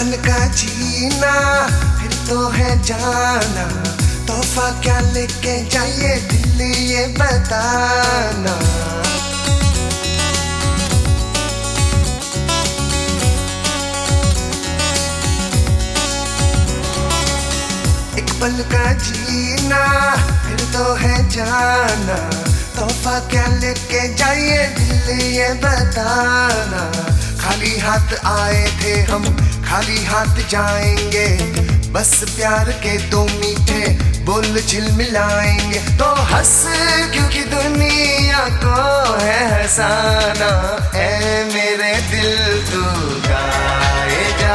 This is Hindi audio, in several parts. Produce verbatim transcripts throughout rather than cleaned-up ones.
पल का जीना फिर तो है जाना, तोहफा क्या लेके जाइए दिल ये बताना। एक पल का जीना फिर तो है जाना, तोहफा क्या लेके जाइए दिल ये बताना। खाली हाथ आए थे हम खाली हाथ जाएंगे, बस प्यार के दो मीठे बोल झिलमिलाएंगे। तो हंस क्योंकि दुनिया को है हंसाना, ऐ मेरे दिल तू गाए जा।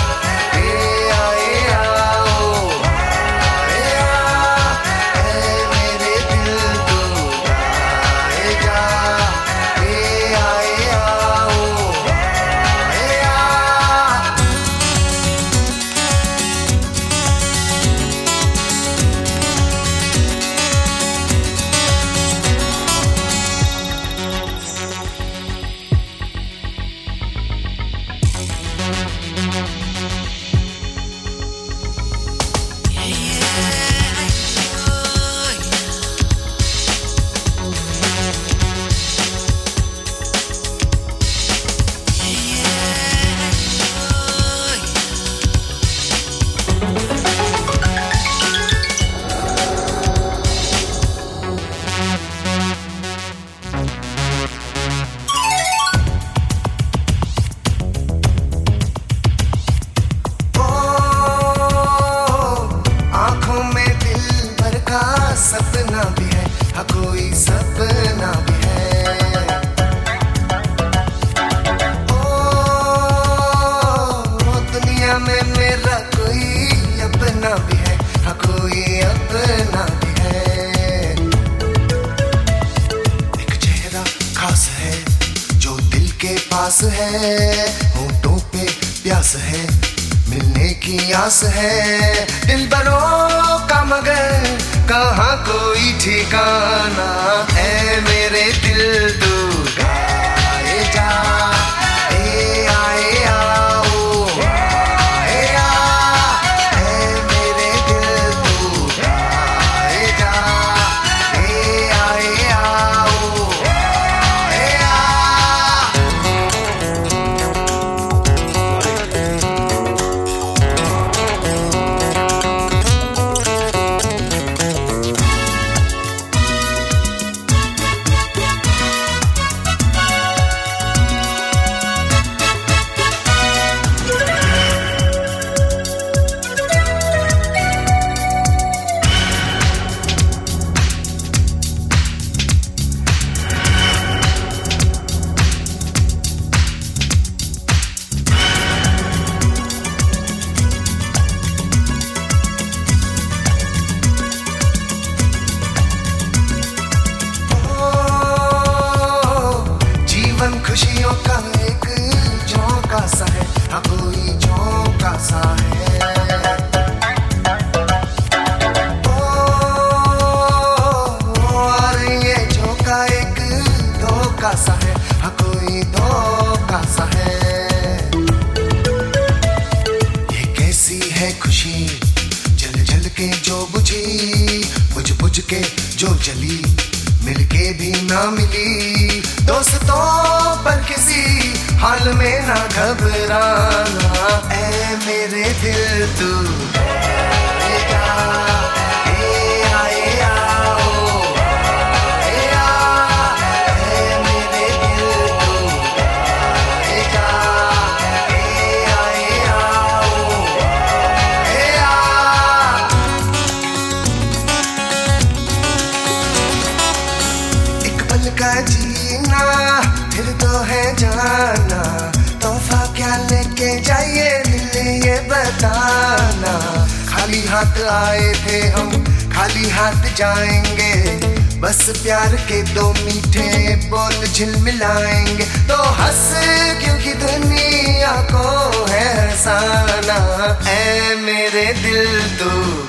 सपना भी है हाँ कोई सपना भी है, ओ दुनिया में मेरा कोई अपना भी है हाँ कोई अपना भी है। एक चेहरा खास है जो दिल के पास है, होठों पे प्यास है मिलने की आस है। दिल बरों का मगर कहाँ कोई ठिकाना, ऐ मेरे दिल तू गाए जा। ए आए आओ ए आ, ऐ मेरे दिल तू गाए जा। ए आए आओ ए आ। खुशियों का एक झोंका सा है हाँ कोई झोंका सा है, ओ और ये झोंका एक धोखा सा है हाँ कोई धोखा सा है। ये कैसी है खुशी जल जल के जो बुझी, बुझ बुझ के जो जली मिलके भी ना मिली। दोस्तों पर किसी हाल में ना घबराना, ऐ मेरे दिल तू गाए जा। ए आए आओ ए आ, ऐ मेरे दिल तू गाए जा। ए आए आओ ए आ। एक पल का जीना फिर तो है जाना, तोहफा क्या लेके जाइए दिल ये बताना। खाली हाथ आए थे हम खाली हाथ जाएंगे, बस प्यार के दो मीठे बोल झिलमिलाएंगे। तो हंस क्योंकि दुनिया को है हंसाना, ऐ मेरे दिल तू